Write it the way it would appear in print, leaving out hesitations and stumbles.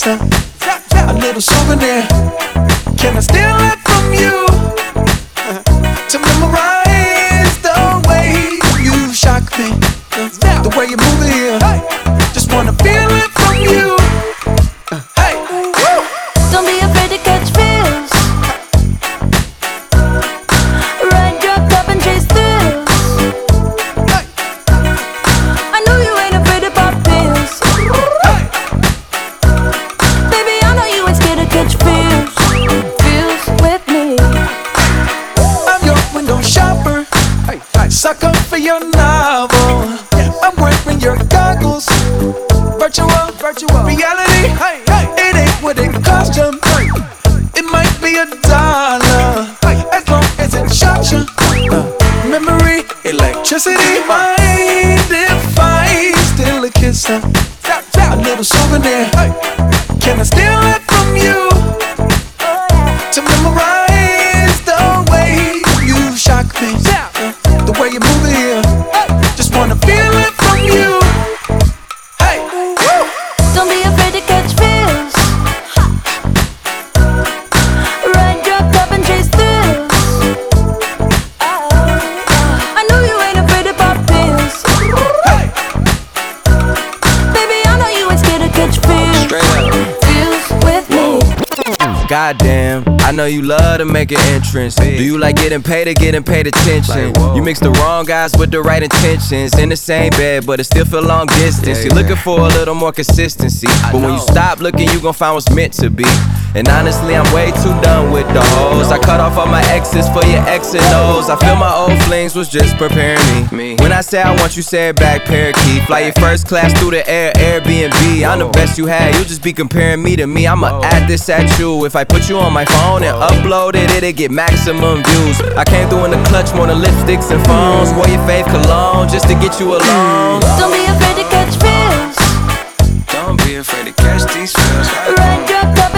a little souvenir. Can I steal it from you to memorize the way you shock me, the way you move it here? Just wanna feel it from you. Hey, don't be afraid to catch feels. Ride your cup and chase thrills. I know you ain't afraid to pop pills. Baby, I know you ain't scared to catch feels. Feels with me. I'm your window shopper, sucker for your novel. I'm wearing your goggles. Virtual reality. It ain't what it cost you. It might be $1, as long as it shocks you. Memory, electricity. Mind if I steal a kiss? A little souvenir. Can I steal it from you to memorize the way you shock me, the way you move it here? Just wanna feel it from you. Hey, don't be afraid to catch feels. Ride your cup and chase thrills. I know you ain't afraid to pop pills. Baby, I know you ain't scared to catch feels. Feels with me. Goddamn, I know you love to make an entrance. Do you like getting paid or getting paid attention? You mix the wrong guys with the right intentions. In the same bed, but it still feel long distance. You're looking for a little more consistency, but when you stop looking, you gon' find what's meant to be. And honestly, I'm way too done with the hoes. I cut off all my exes for your X and O's. I feel my old flings was just preparing me. When I say I want you, say it back, parakeet. Fly your first class through the air, Airbnb. I'm the best you had, you'll just be comparing me to me. I'ma add this at you. If I put you on my phone and upload it, it'll get maximum views. I came through in the clutch more than lipsticks and phones. Wore your fave cologne just to get you alone. Don't be afraid to catch feels. Don't be afraid to catch these feels. Ride your cup